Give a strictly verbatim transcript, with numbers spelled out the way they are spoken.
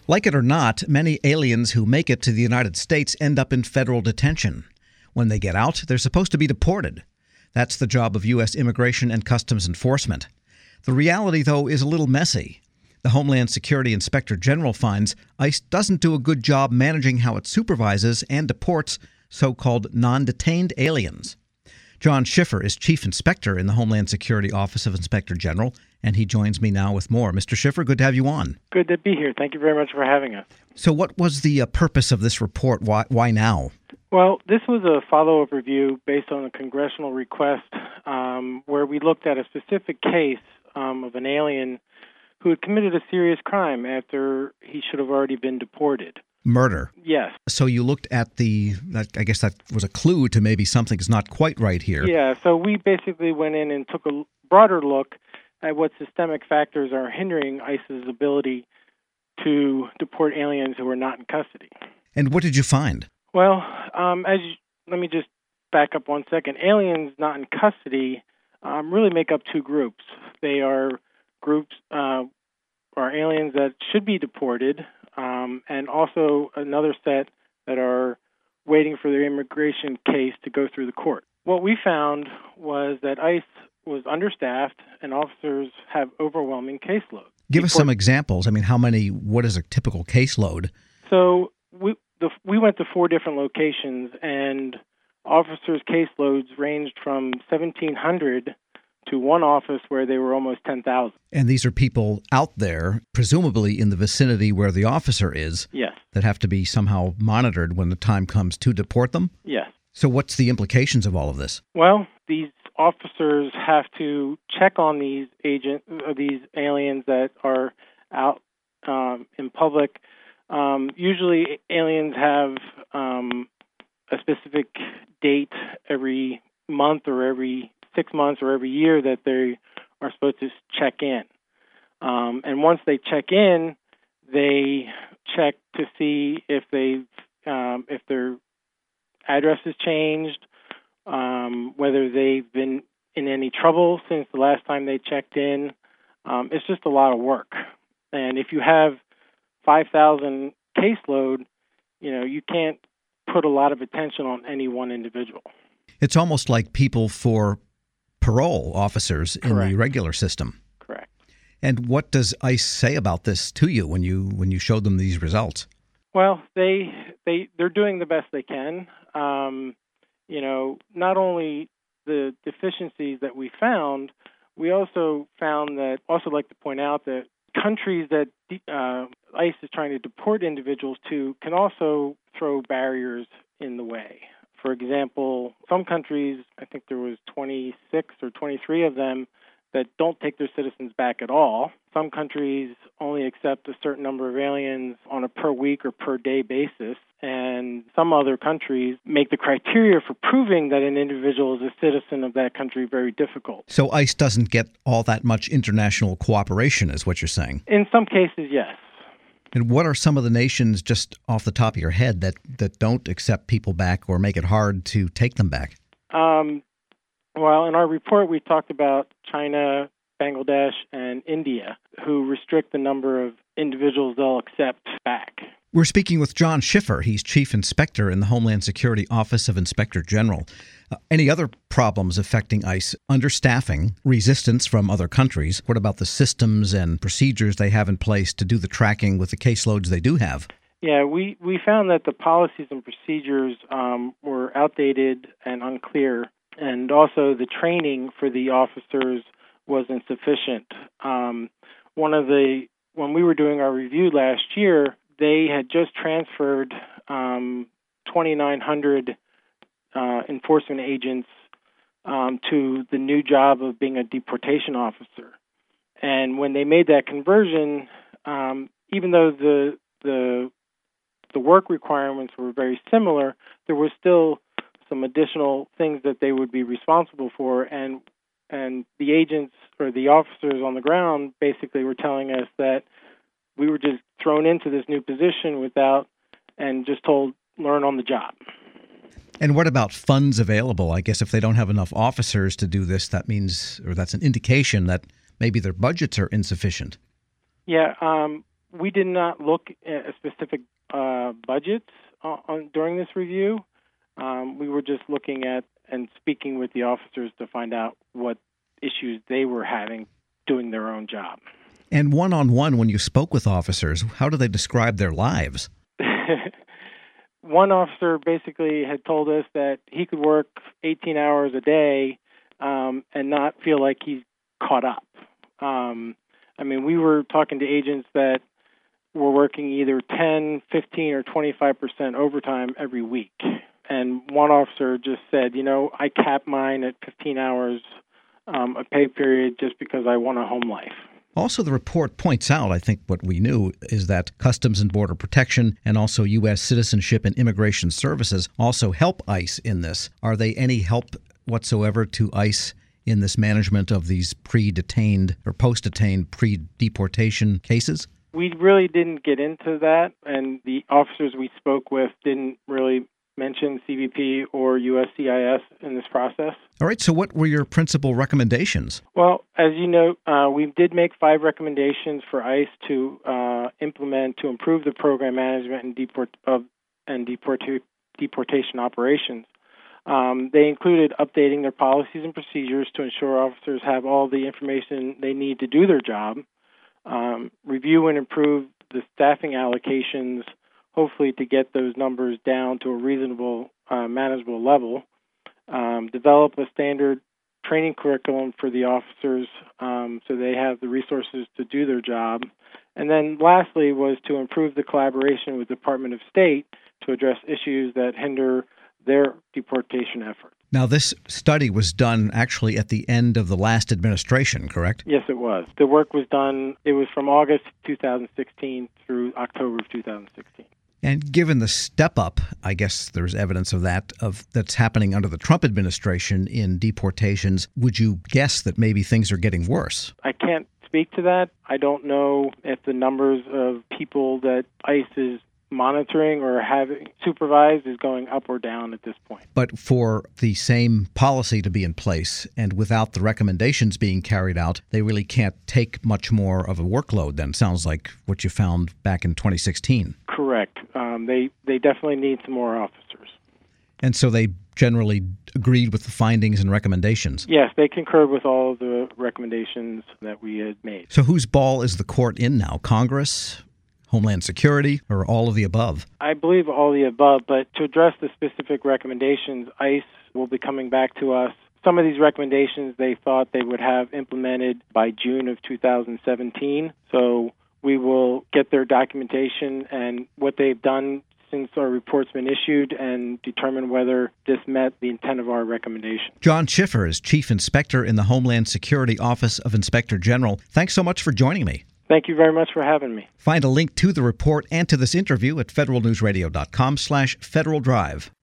Like it or not, many aliens who make it to the United States end up in federal detention. When they get out, they're supposed to be deported. That's the job of U S Immigration and Customs Enforcement. The reality, though, is a little messy. The Homeland Security Inspector General finds ICE doesn't do a good job managing how it supervises and deports so-called non-detained aliens. John Schiffer is Chief Inspector in the Homeland Security Office of Inspector General, and he joins me now with more. Mister Schiffer, good to have you on. Good to be here. Thank you very much for having us. So what was the uh, purpose of this report? Why, why now? Well, this was a follow-up review based on a congressional request um, where we looked at a specific case um, of an alien who had committed a serious crime after he should have already been deported. Murder. Yes. So you looked at the, that, I guess that was a clue to maybe something's not quite right here. Yeah, so we basically went in and took a broader look at what systemic factors are hindering ICE's ability to deport aliens who are not in custody. And what did you find? Well, um, as you, let me just back up one second. Aliens not in custody um, really make up two groups. They are groups, uh, are aliens that should be deported, um, and also another set that are waiting for their immigration case to go through the court. What we found was that ICE was understaffed and officers have overwhelming caseload. Give us some examples. I mean, how many, what is a typical caseload? So we the, we went to four different locations, and officers' caseloads ranged from seventeen hundred to one office where they were almost ten thousand. And these are people out there, presumably in the vicinity where the officer is, yes, that have to be somehow monitored when the time comes to deport them? Yes. So what's the implications of all of this? Well, these officers have to check on these agent, uh, these aliens that are out um, in public. Um, usually aliens have um, a specific date every month or every six months or every year that they are supposed to check in. Um, and once they check in, they check to see if they um, if their address has changed, um, whether they've been in any trouble since the last time they checked in. Um, it's just a lot of work. And if you have five thousand caseload, you know, you can't put a lot of attention on any one individual. It's almost like people for parole officers in Correct. the regular system. Correct. And what does ICE say about this to you when you when you showed them these results? Well, they they they're doing the best they can. Um, you know, not only the deficiencies that we found, we also found that also like to point out that countries that uh, ICE is trying to deport individuals to can also throw barriers in the way. For example, some countries, I think there was twenty-six or twenty-three of them that don't take their citizens back at all. Some countries only accept a certain number of aliens on a per week or per day basis. And some other countries make the criteria for proving that an individual is a citizen of that country very difficult. So ICE doesn't get all that much international cooperation, is what you're saying? In some cases, yes. And what are some of the nations, just off the top of your head, that, that don't accept people back or make it hard to take them back? Um, well, in our report, we talked about China, Bangladesh, and India, who restrict the number of individuals they'll accept back. We're speaking with John Schiffer. He's Chief Inspector in the Homeland Security Office of Inspector General. Uh, any other problems affecting ICE? Understaffing, resistance from other countries. What about the systems and procedures they have in place to do the tracking with the caseloads they do have? Yeah, we, we found that the policies and procedures um, were outdated and unclear, and also the training for the officers was insufficient. Um, one of the when we were doing our review last year, they had just transferred um, twenty-nine hundred uh, enforcement agents um, to the new job of being a deportation officer. And when they made that conversion, um, even though the the the work requirements were very similar, there was still some additional things that they would be responsible for, and and the agents or the officers on the ground basically were telling us that we were just thrown into this new position without, and just told, learn on the job. And what about funds available? I guess if they don't have enough officers to do this, that means, or that's an indication that maybe their budgets are insufficient. Yeah, um, we did not look at specific uh, budgets on, on, during this review. Um, we were just looking at and speaking with the officers to find out what issues they were having doing their own job. And one-on-one, when you spoke with officers, how do they describe their lives? One officer basically had told us that he could work eighteen hours a day um, and not feel like he's caught up. Um, I mean, we were talking to agents that were working either ten, fifteen, or twenty-five percent overtime every week. And one officer just said, you know, I cap mine at fifteen hours um, a pay period just because I want a home life. Also, the report points out, I think what we knew is that Customs and Border Protection and also U S Citizenship and Immigration Services also help ICE in this. Are they any help whatsoever to ICE in this management of these pre-detained or post-detained pre-deportation cases? We really didn't get into that, and the officers we spoke with didn't really mention C B P or U S C I S in this process. All right, so what were your principal recommendations? Well, as you know, uh, we did make five recommendations for ICE to uh, implement to improve the program management and, deport, of, and deport, deportation operations. Um, they included updating their policies and procedures to ensure officers have all the information they need to do their job, um, review and improve the staffing allocations, hopefully to get those numbers down to a reasonable, uh, manageable level, um, develop a standard training curriculum for the officers um, so they have the resources to do their job. And then lastly was to improve the collaboration with the Department of State to address issues that hinder their deportation efforts. Now, this study was done actually at the end of the last administration, correct? Yes, it was. The work was done, it was from August two thousand sixteen through October of two thousand sixteen. And given the step up, I guess there's evidence of that, of that's happening under the Trump administration in deportations, would you guess that maybe things are getting worse? I can't speak to that. I don't know if the numbers of people that ICE is monitoring or having supervised is going up or down at this point. But for the same policy to be in place and without the recommendations being carried out, they really can't take much more of a workload then. Sounds like what you found back in twenty sixteen. Correct. Um, they, they definitely need some more officers. And so they generally agreed with the findings and recommendations? Yes, they concurred with all of the recommendations that we had made. So whose ball is the court in now? Congress? Homeland Security, or all of the above? I believe all of the above, but to address the specific recommendations, ICE will be coming back to us. Some of these recommendations they thought they would have implemented by June of two thousand seventeen, so we will get their documentation and what they've done since our report's been issued and determine whether this met the intent of our recommendation. John Schiffer is Chief Inspector in the Homeland Security Office of Inspector General. Thanks so much for joining me. Thank you very much for having me. Find a link to the report and to this interview at federal news radio dot com slash Federal Drive.